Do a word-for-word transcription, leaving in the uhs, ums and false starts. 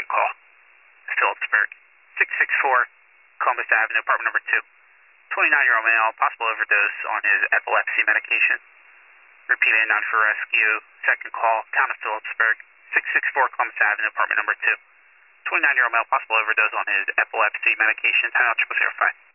call. Phillipsburg, six six four Columbus Avenue, apartment number two. twenty-nine-year-old male, possible overdose on his epilepsy medication. Repeat A nine for rescue. Second call, town of Phillipsburg, six six four Columbus Avenue, apartment number two. twenty-nine-year-old male, possible overdose on his epilepsy medication. Time out triple zero five.